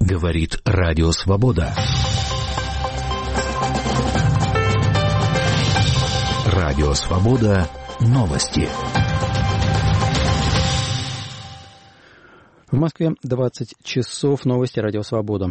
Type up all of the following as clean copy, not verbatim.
Говорит Радио Свобода. Радио Свобода. Новости. В Москве 20 часов. Новости Радио Свобода.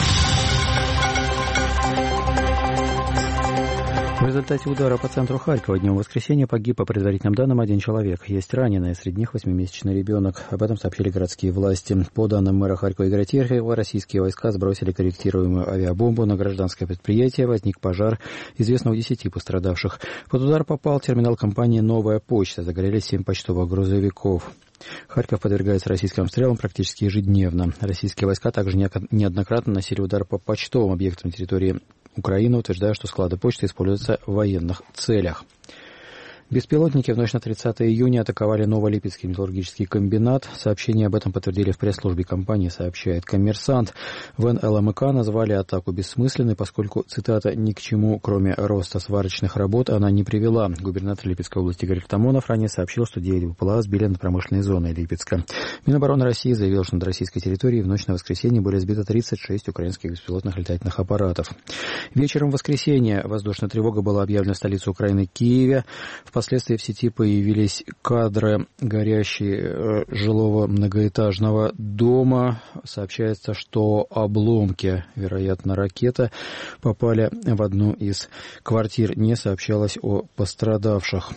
В результате удара по центру Харькова днем воскресенья погиб, по предварительным данным, 1 человек. Есть раненые, среди них 8-месячный ребенок. Об этом сообщили городские власти. По данным мэра Харькова Игоря Терехова, российские войска сбросили корректируемую авиабомбу на гражданское предприятие. Возник пожар. Известно о 10 пострадавших. Под удар попал терминал компании «Новая почта». Загорелись 7 почтовых грузовиков. Харьков подвергается российским обстрелам практически ежедневно. Российские войска также неоднократно наносили удар по почтовым объектам территории Украины, утверждая, что склады почты используются в военных целях. Беспилотники в ночь на 30 июня атаковали Новолипецкий металлургический комбинат. Сообщение об этом подтвердили в пресс-службе компании, сообщает «Коммерсант». В НЛМК назвали атаку бессмысленной, поскольку, цитата, «ни к чему, кроме роста сварочных работ, она не привела». Губернатор Липецкой области Игорь Артамонов ранее сообщил, что 9 БПЛА сбили над промышленной зоной Липецка. Минобороны России заявил, что над российской территорией в ночь на воскресенье были сбиты 36 украинских беспилотных летательных аппаратов. Вечером в воскресенье воздушная тревога была объявлена в столице Украины Киеве. Впоследствии в сети появились кадры горящего жилого многоэтажного дома. Сообщается, что обломки, вероятно, ракеты, попали в одну из квартир. Не сообщалось о пострадавших.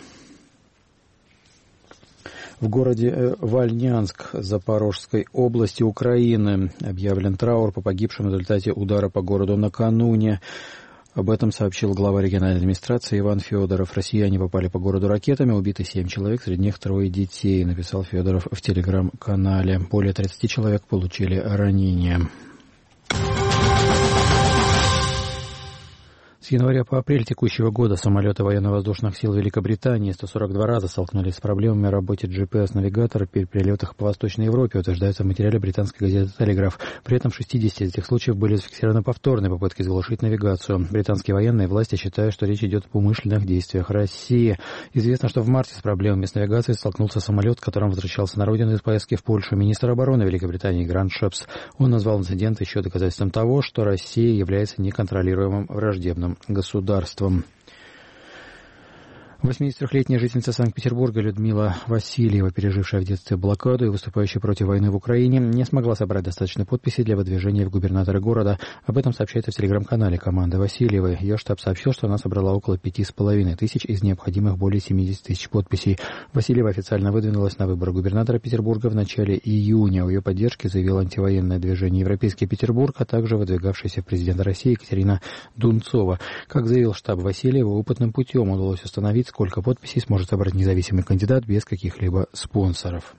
В городе Вольнянск Запорожской области Украины объявлен траур по погибшим в результате удара по городу накануне. Об этом сообщил глава региональной администрации Иван Федоров. Россияне попали по городу ракетами, убиты 7 человек, среди них 3 детей, написал Федоров в телеграм-канале. Более 30 человек получили ранения. С января по апрель текущего года самолеты военно-воздушных сил Великобритании 142 раза столкнулись с проблемами в работе GPS-навигатора при перелетах по Восточной Европе, утверждается в материале британской газеты «Телеграф». При этом 60 из этих случаев были зафиксированы повторные попытки заглушить навигацию. Британские военные власти считают, что речь идет об умышленных действиях России. Известно, что в марте с проблемами с навигацией столкнулся самолет, которым возвращался на родину из поездки в Польшу министр обороны Великобритании Грант Шепс. Он назвал инцидент еще доказательством того, что Россия является неконтролируемым враждебным государством. 83-летняя жительница Санкт-Петербурга Людмила Васильева, пережившая в детстве блокаду и выступающая против войны в Украине, не смогла собрать достаточно подписей для выдвижения в губернаторы города. Об этом сообщается в телеграм-канале команды Васильевой. Ее штаб сообщил, что она собрала около 5,5 тысяч из необходимых более 70 тысяч подписей. Васильева официально выдвинулась на выборы губернатора Петербурга в начале июня. О ее поддержке заявило антивоенное движение «Европейский Петербург», а также выдвигавшаяся в президента России Екатерина Дунцова. Как заявил штаб Васильева, опытным путем удалось установить, сколько подписей сможет собрать независимый кандидат без каких-либо спонсоров.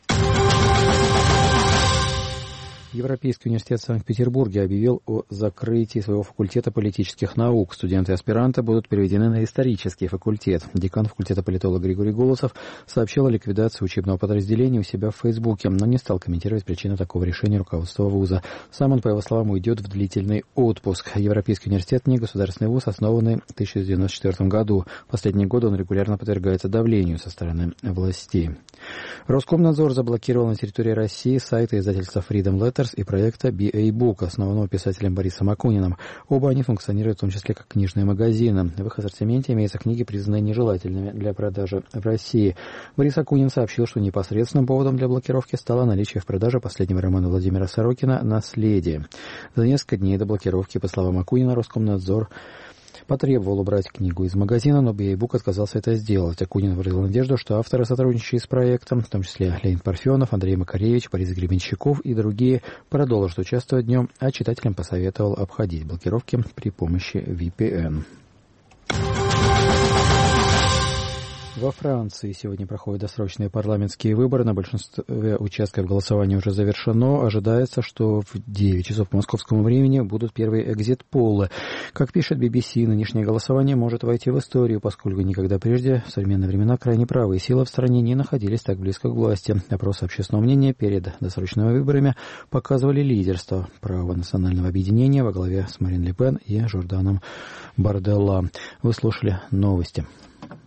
Европейский университет в Санкт-Петербурге объявил о закрытии своего факультета политических наук. Студенты и аспиранты будут переведены на исторический факультет. Декан факультета политолог Григорий Голосов сообщил о ликвидации учебного подразделения у себя в Фейсбуке, но не стал комментировать причину такого решения руководства вуза. Сам он, по его словам, уйдет в длительный отпуск. Европейский университет не государственный вуз, основанный в 1994 году. В последние годы он регулярно подвергается давлению со стороны властей. Роскомнадзор заблокировал на территории России сайты издательства Freedom Letters и проекта BA Book, основанного писателем Борисом Акуниным. Оба они функционируют в том числе как книжные магазины. В их ассортименте имеются книги, признанные нежелательными для продажи в России. Борис Акунин сообщил, что непосредственным поводом для блокировки стало наличие в продаже последнего романа Владимира Сорокина «Наследие». За несколько дней до блокировки, по словам Акунина, Роскомнадзор потребовал убрать книгу из магазина, но BA Book отказался это сделать. Акунин выразил надежду, что авторы, сотрудничающие с проектом, в том числе Леонид Парфенов, Андрей Макаревич, Борис Гребенщиков и другие, продолжат участвовать днем, а читателям посоветовал обходить блокировки при помощи VPN. Во Франции сегодня проходят досрочные парламентские выборы. На большинстве участков голосования уже завершено. Ожидается, что в 9 часов по московскому времени будут первые экзит-поллы. Как пишет BBC, нынешнее голосование может войти в историю, поскольку никогда прежде в современные времена крайне правые силы в стране не находились так близко к власти. Опросы общественного мнения перед досрочными выборами показывали лидерство правого национального объединения во главе с Марин Ле Пен и Жорданом Барделла. Вы слушали новости.